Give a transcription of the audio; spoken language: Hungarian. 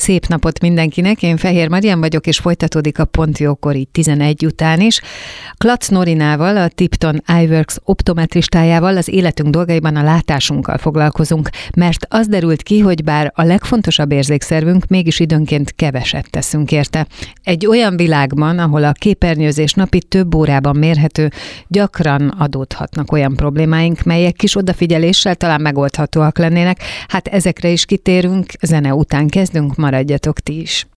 Szép napot mindenkinek, én Fehér Marian vagyok, és folytatódik a Pont Jókor így 11 után is. Klatz Norinával, a Tipton iWorks optometristájával az életünk dolgaiban a látásunkkal foglalkozunk, mert az derült ki, hogy bár a legfontosabb érzékszervünk, mégis időnként keveset teszünk érte. Egy olyan világban, ahol a képernyőzés napi több órában mérhető, gyakran adódhatnak olyan problémáink, melyek kis odafigyeléssel talán megoldhatóak lennének. Hát ezekre is kitérünk, zene után kezdünk, maradjatok ti is.